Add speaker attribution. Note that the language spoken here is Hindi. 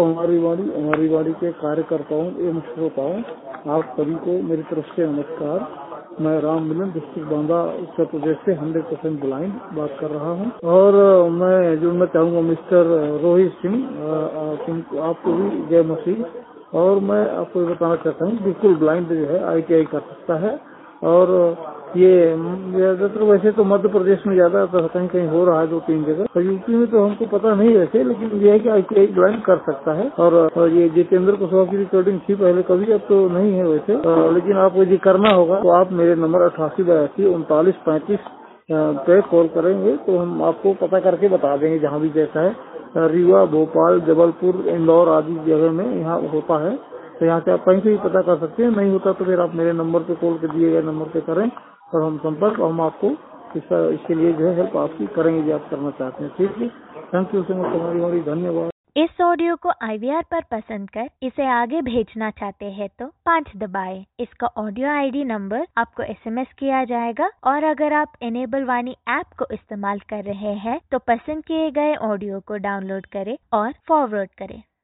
Speaker 1: हमारी वाणी के कार्यकर्ताओं एवं श्रोताओं, आप सभी को मेरी तरफ से नमस्कार। मैं राम मिलन डिस्ट्रिक्ट बांदा उत्तर प्रदेश से 100% ब्लाइंड बात कर रहा हूं और मैं जुड़ना चाहूंगा मिस्टर रोहित सिंह, आपको भी जय मसीह। और मैं आपको ये बताना चाहता हूँ, बिल्कुल ब्लाइंड जो है ITI कर सकता है। और ये ज्यादातर वैसे तो मध्य प्रदेश में ज्यादा कहीं कहीं हो रहा है, 2-3 जगह, और यूपी में तो हमको पता नहीं वैसे, लेकिन ये है कि ITI ब्लाइंड कर सकता है। और ये जितेंद्र कुशवाहा की रिकॉर्डिंग थी पहले कभी, अब तो नहीं है वैसे, लेकिन आपको यदि करना होगा तो आप मेरे नंबर 8882 3935 पे कॉल करेंगे तो हम आपको पता करके बता देंगे, जहाँ भी जैसा है, रीवा, भोपाल, जबलपुर, इंदौर आदि जगह में यहाँ होता है, तो यहाँ से आप कहीं से भी पता कर सकते हैं। नहीं होता तो फिर आप मेरे नंबर पे कॉल कर दिए गए नंबर पे करें और हम संपर्क, हम आपको इसके लिए जो है हेल्प आपकी करेंगे जो आप करना चाहते हैं। ठीक है, थैंक यू सो मच, हमारी धन्यवाद।
Speaker 2: इस ऑडियो को IVR पर पसंद कर इसे आगे भेजना चाहते हैं तो 5 दबाएं। इसका ऑडियो ID नंबर आपको SMS किया जाएगा। और अगर आप इनेबल वाणी ऐप को इस्तेमाल कर रहे हैं तो पसंद किए गए ऑडियो को डाउनलोड करें और फॉरवर्ड करें।